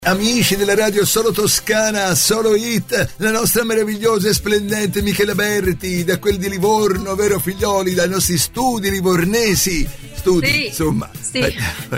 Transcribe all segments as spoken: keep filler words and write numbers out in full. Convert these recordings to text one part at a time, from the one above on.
Amici della radio Solo Toscana, Solo Hit, la nostra meravigliosa e splendente Michela Berti, da quel di Livorno, vero figlioli, dai nostri studi livornesi, studi, sì, insomma. Sì.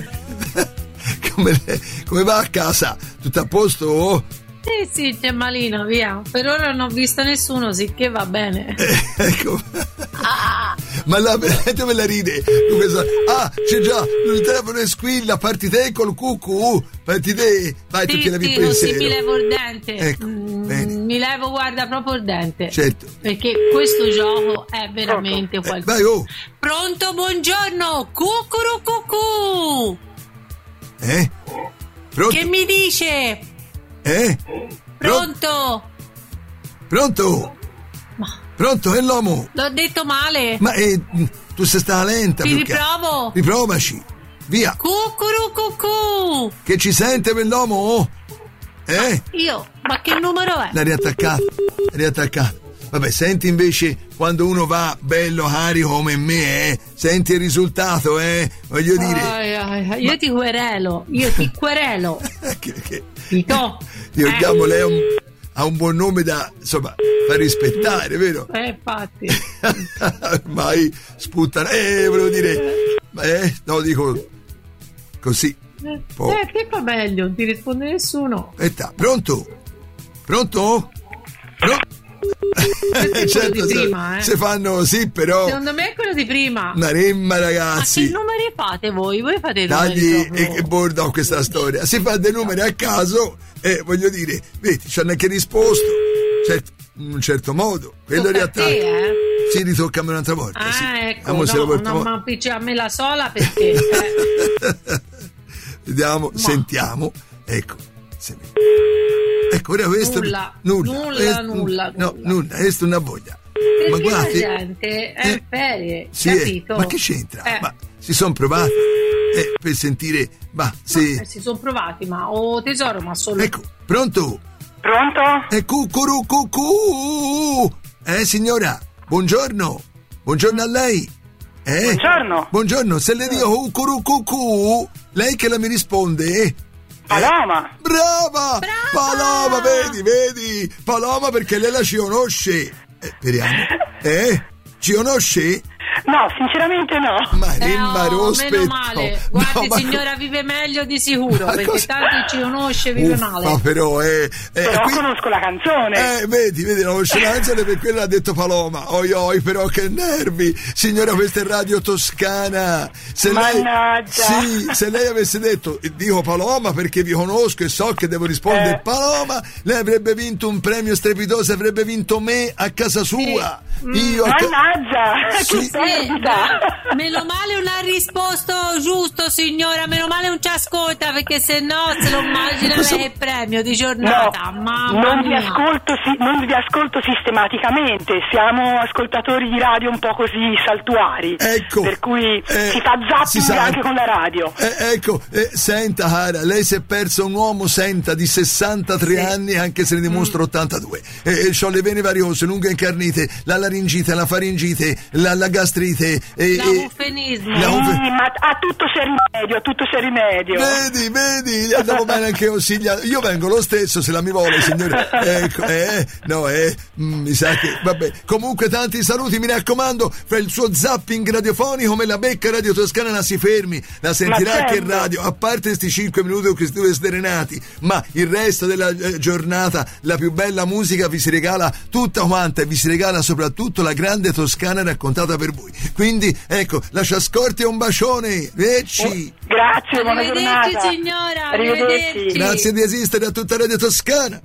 Come, come va a casa? Tutto a posto? Sì, sì, c'è malino, via. Per ora non ho visto nessuno, sicché va bene. Eh, ecco. Ah. Ma la veramente me la ride. Ah, c'è già, il telefono è squilla, parti te col cucù, parti te, vai, sì, tu che la sì, così mi levo il dente. Ecco, mm, bene. Mi levo, guarda, proprio il dente. Certo. Perché questo gioco è veramente Pronto? qualcosa. Eh, vai, oh. Pronto, buongiorno, cucuru cucù. Eh? Pronto? Che mi dice? Eh? Pronto? Pronto? Ma Pronto, è l'uomo? l'ho detto male. Ma eh, tu sei stata lenta. Ti perché- riprovo. Riprovaci. Via. Cucuru cucù. Che ci sente quell'uomo? Eh? Io, ma che numero è? L'ha riattaccato. Riattaccato. Vabbè, senti invece quando uno va bello carico come me, eh? Senti il risultato, eh? Voglio dire. Ai, ai, ai, io ti querelo, io ti querelo. che, che... Dico, Io eh. chiamo lei ha un, ha un buon nome da, insomma, da rispettare, vero? Eh, infatti. Ormai sputtana. Eh, volevo dire. Eh, no, dico così. Eh, Po- eh, che fa meglio? Non ti risponde nessuno. Aspetta, pronto? Pronto? Pronto? Questo è quello di prima, eh. se fanno sì, però. Secondo me è quello di prima. Una remma, Ma ragazzi. che numeri fate voi? Voi fate i numeri Tagli proprio. e che bordo questa storia. Si fa dei numeri a caso e voglio dire, vedi, ci hanno anche risposto. Certo, in un certo modo. Quello Tocca a riattacca. te, eh? Sì, ritocca un'altra volta. Ah, sì. ecco, Vediamo se la no, portiamo- non mi appiccica a me la sola perché... eh. Vediamo, Ma. sentiamo. Ecco. se- Ecco, ora questo. Nulla, nulla, nulla, questo- nulla, No, nulla. nulla, questo una voglia. Perché Ma guardi. la gente è in eh, ferie, Sì, eh, capito? ma che c'entra? Eh. Ma si sono provati eh, per sentire. Ma sì. Eh, si sono provati, ma oh tesoro, ma solo... Ecco, pronto? Pronto? E cucuru cucù. Eh signora, buongiorno. Buongiorno a lei. Eh? Buongiorno. Buongiorno, se le dico cucuru cucù, lei che la mi risponde? Eh? Paloma. Brava! Brava! Paloma, vedi, vedi? Paloma perché lei la ci conosce. Eh, speriamo. Eh? Ci conosce? No, sinceramente no. Ma Eh, Remma oh, Rospetto. meno male. Guardi, No, ma signora, vive meglio di sicuro, Ma perché cosa- tanto ci conosce, vive Uffa, male. però, eh, eh, Però qui- conosco la canzone. Eh, vedi, vedi, la conoscenza per quello ha detto Paloma. Oi, oi, però che nervi. Signora, questa è Radio Toscana. Se Mannaggia. lei, sì, se lei avesse detto, dico Paloma perché vi conosco e so che devo rispondere Eh. Paloma, lei avrebbe vinto un premio strepitoso, avrebbe vinto me a casa sua. Io a ca- Mannaggia, Sì. che perdita. Meno male non ha risposto giusto, signora. Meno male non ci ascolta, perché se no se lo immagina Cosa- lei il premio di No, giornata. Mamma non vi, mia. ascolto, si- non vi ascolto sistematicamente, siamo ascoltatori di radio un po' così saltuari, Ecco. per cui Eh, si fa si zapping sa. anche con la radio. Eh, ecco, eh, senta cara, lei si è perso un uomo, senta, di sessantatré anni, anche se ne dimostra ottantadue. Eh, eh, c'ho le vene variose, lunghe incarnite, la laringite, la faringite, la, la gastrite. Eh, La eh, ufenismo. la ufe- Sì, ma a tutto c'è rimedio, a tutto c'è rimedio. Vedi, vedi, gli andavo bene anche consiglia. Io vengo lo stesso se la mi vuole, signore. Ecco, eh, no, eh, mm, mi sa che, vabbè. Comunque tanti saluti, mi raccomando, fra il suo zapping radiofonico come la becca Radio Toscana la si fermi, la sentirà Ma anche in certo. radio, a parte questi cinque minuti con questi due serenati, ma il resto della eh, giornata, la più bella musica vi si regala tutta quanta e vi si regala soprattutto la grande Toscana raccontata per voi. Quindi, ecco, lascia scorti e un bacione, ecci. Grazie, buona Arrivederci, giornata. signora. Arrivederci. Arrivederci. Grazie di esistere a tutta Radio Toscana.